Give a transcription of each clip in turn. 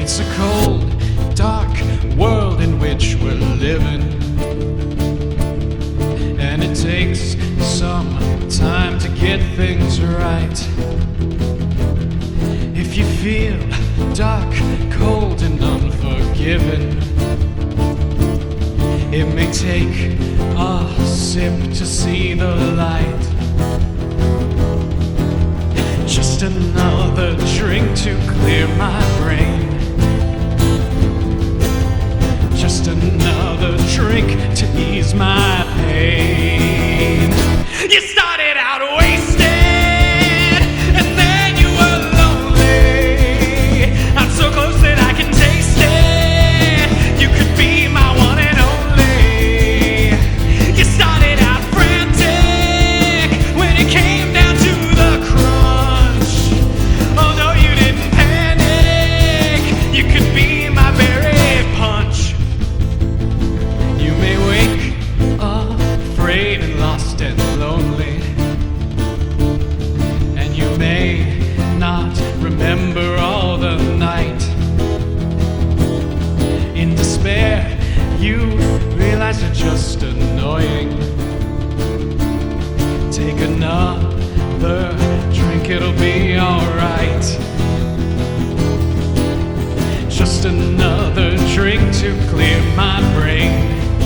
It's a cold, dark world in which we're living, and it takes some time to get things right. If you feel dark, cold, and unforgiving, it may take a sip to see the light. Just another drink to clear my brain. Just another drink to ease my pain. You started out wasted, and then you were lonely. I'm so close that I can taste it. You could be my one and only. You started out frantic when it came down to the crunch. Oh no, you didn't panic. You could be my very punch. You may wake up afraid and lost and lonely, and you may not remember all the night. In despair, you realize you're just annoying. Take another drink, it'll be alright. Just another drink to clear my brain.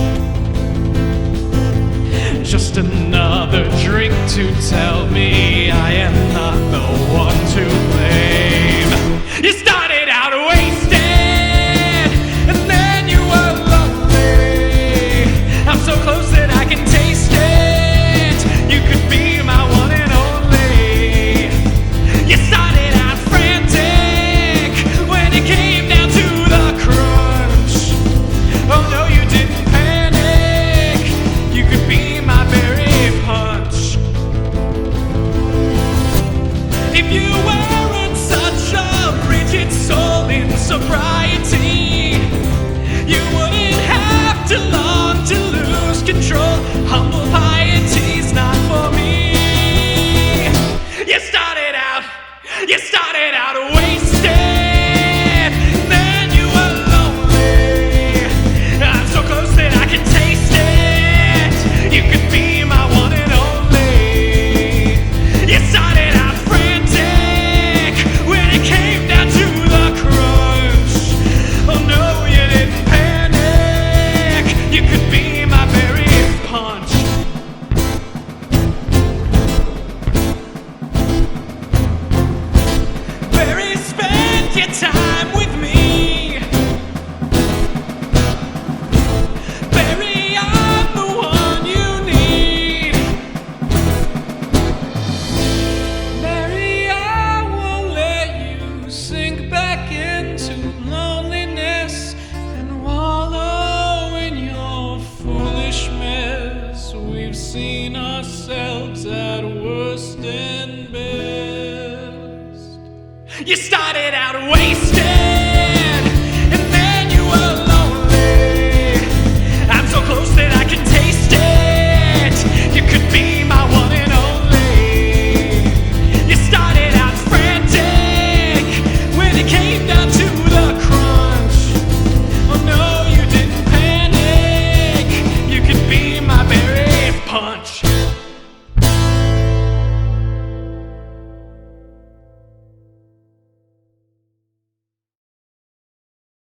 Just another drink to tell me I am not the one to blame. You started out wasted, and then you were lonely. I'm so close that I can taste it. You could be my one and only. You started out frantic when it came down to the crunch. Oh no, you didn't panic. You could be my very punch. If you weren't such a rigid soul in sobriety, you wouldn't have to long to lose control. Humble piety's not for me. You started out wasted, then you were lonely. I'm so close that I can taste it. You could be my one and only. You started out frantic when it came down to the crunch. Oh no, you didn't panic. You could be my very punch. Barry, spend your time with me. Barry, I'm the one you need. Barry, I won't let you sink back into loneliness and wallow in your foolish mess. We've seen ourselves at worst and best. You started out wasted.